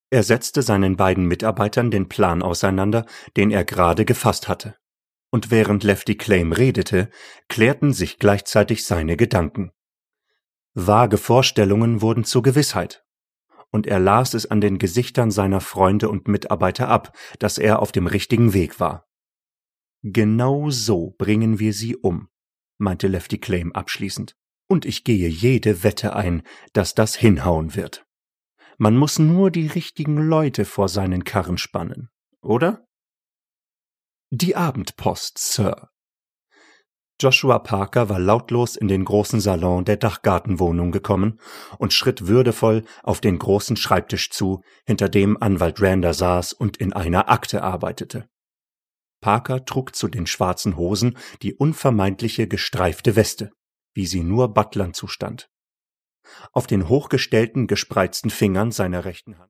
Er setzte seinen beiden Mitarbeitern den Plan auseinander, den er gerade gefasst hatte. Und während Lefty Claim redete, klärten sich gleichzeitig seine Gedanken. Vage Vorstellungen wurden zur Gewissheit. Und er las es an den Gesichtern seiner Freunde und Mitarbeiter ab, dass er auf dem richtigen Weg war. »Genau so bringen wir sie um«, meinte Lefty Claim abschließend. »Und ich gehe jede Wette ein, dass das hinhauen wird. Man muss nur die richtigen Leute vor seinen Karren spannen, oder?« »Die Abendpost, Sir.« Joshua Parker war lautlos in den großen Salon der Dachgartenwohnung gekommen und schritt würdevoll auf den großen Schreibtisch zu, hinter dem Anwalt Rander saß und in einer Akte arbeitete. Parker trug zu den schwarzen Hosen die unvermeidliche gestreifte Weste, wie sie nur Butlern zustand. Auf den hochgestellten, gespreizten Fingern seiner rechten Hand